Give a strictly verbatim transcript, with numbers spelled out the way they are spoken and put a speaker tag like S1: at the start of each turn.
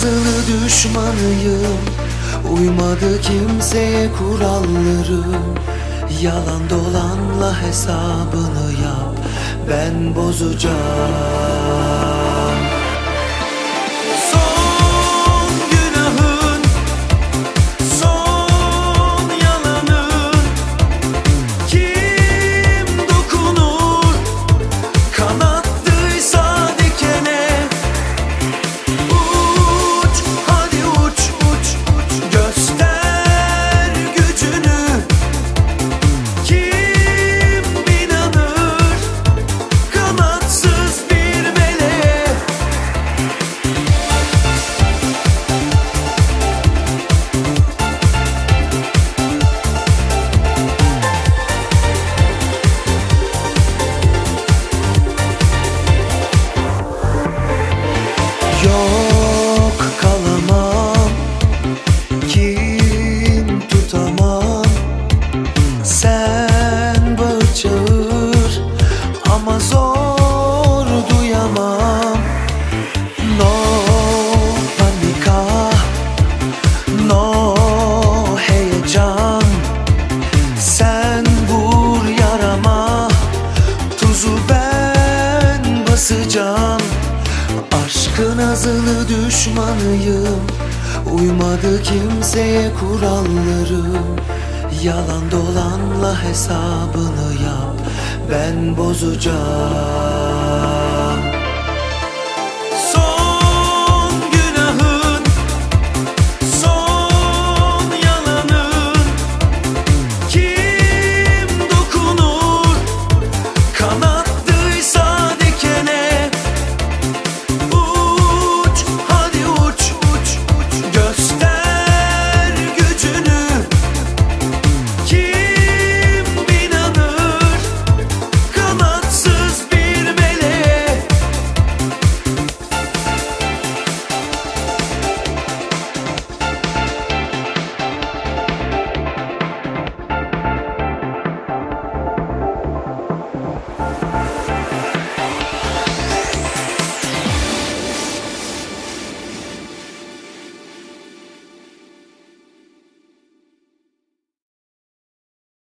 S1: azılı düşmanıyım. Uymadı kimseye kurallarım. Yalan dolanla hesabını yap, ben bozacağım. Son günahın, son yalanın, kim dokunur kanattıysa dikene. Uç, hadi uç, uç, uç, göster gücünü. Kim inanır kanatsız bir meleğe? Yok kalamam, kim tutamam. Sen bağır çağır ama zor duyamam. No panika, no heyecan. Sen vur yarama, tuzu ben basacağım. Aşkın azılı düşmanıyım. Uymadı kimseye kurallarım. Yalan dolanla hesabını yap, ben bozacağım.